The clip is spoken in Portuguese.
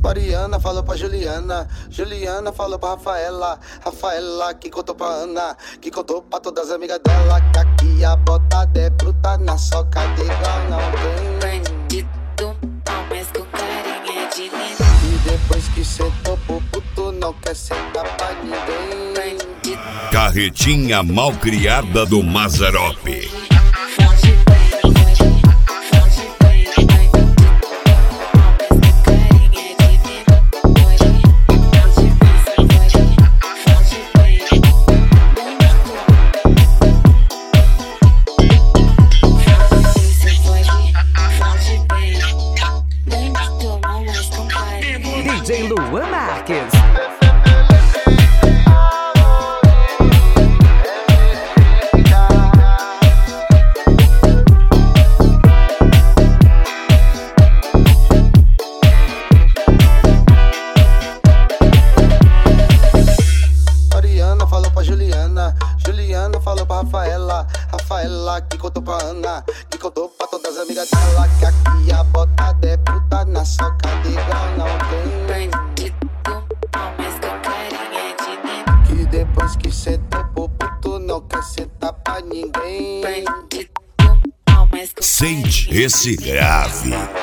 Mariana falou pra Juliana, Juliana falou pra Rafaela, Rafaela que contou pra Ana, que contou pra todas as amigas dela, que aqui a botada é bruta, na soca de igual não tem. Bandido, mas com carinha de lindo. E depois que sentou pro puto, não quer sentar pra ninguém. Bandido, Carretinha malcriada do Mazzaropi. DJ Luan Marques. Mariana falou pra Juliana, Juliana falou pra Rafaela, Rafaela que contou pra Ana, que contou pra todas as amigas dela, que aqui a botada é bruta, na soca de igual não tem. bandido, mas com carinha de lindo. Que depois que sentou pro puto, não quer sentar pra ninguém. Bandido, mas com Sente esse grave.